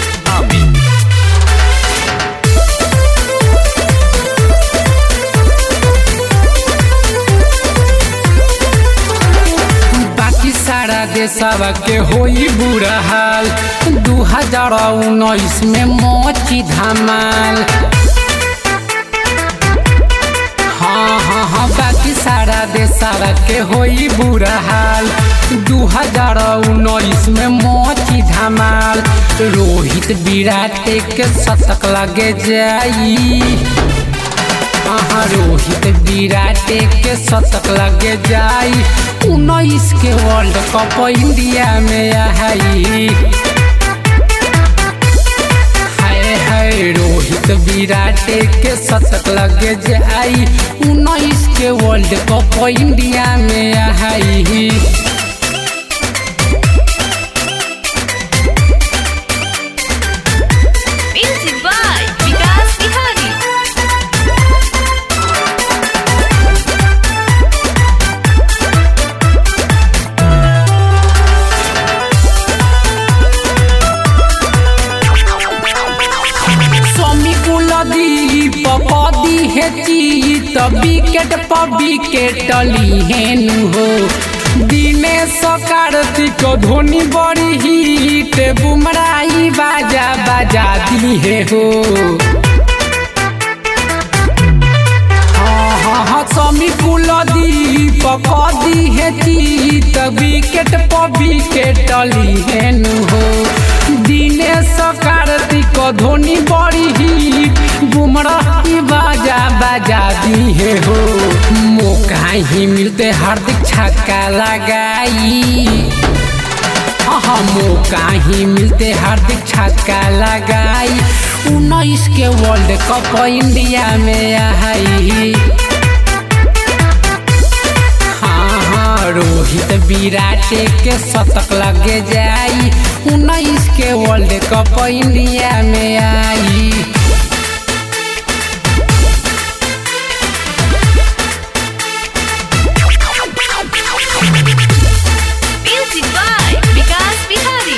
आमी। बाकी सारा देशवा के होई बुरा हाल, 2019 में मोची धमाल। हाँ, बाकी सारा देशवा के होई बुरा हाल, 2019 में मोची धमाल। रोहित विराट के शतक लगे जाई, रोहित विराट के शतक लगे जाई। 19 के वर्ल्ड कप इंडिया में आई। हाय रोहित विराट के शतक लगे जाई, 19 के वर्ल्ड कप इंडिया में आई। Music by Vikas Bihari। Kuldeep पदी है जीत, विकेट पर विकेट ली हेनु हो। दिनेश कार्तिक धोनी बड़ी हिट, बुमराही बाजा बाजा दी है हो। हाँ, समी कुलदीप कदी है जीत, विकेट पर विकेट ली हेनु हो। दिनेश कार्तिक धोनी बड़ी हिट, बुमराही बाजा बाजा दी है हो। मौका ही मिलते हार्दिक छक्का लगाई, हाँ मौका ही मिलते हार्दिक छक्का लगाई। 19 के वर्ल्ड कप इंडिया में आई। रोहित विराट के शतक लगे जाई, 19 के वर्ल्ड कप इंडिया में आई। Music by Vikas Bihari।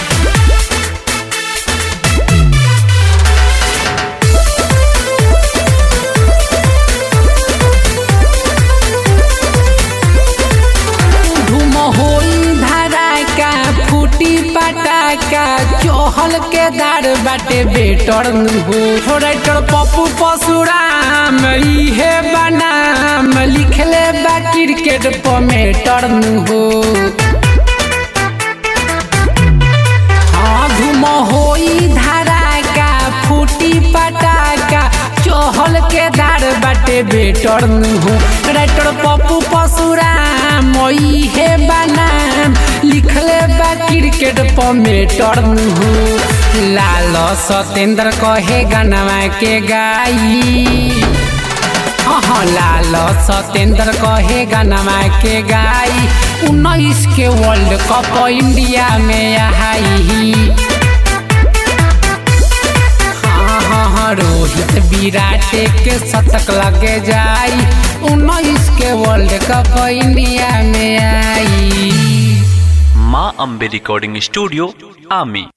पटाका चहल के दार बाटे बेटर हो। राइटर पप्पू परशुराम इहे बनाम, लिखले बा क्रिकेट पर मेटर हो। हाँ धूम होई धड़ाका, फूटी पटाका, चहल के दार बाटे बेटर हो। राइटर पप्पू परशुराम इहे बनाम, लिखले बा क्रिकेट पर मेटर हो। लाल सतेंद्र कहे गनवा के गाई, हाँ लाल सतेंद्र कहे गनवा के गाई। 19 के वर्ल्ड कप इंडिया में आई। हाँ, रोहित विराट के शतक लगे जाई, 19 के वर्ल्ड कप इंडिया में आई। माँ अम्बे रिकॉर्डिंग स्टूडियो, आमी।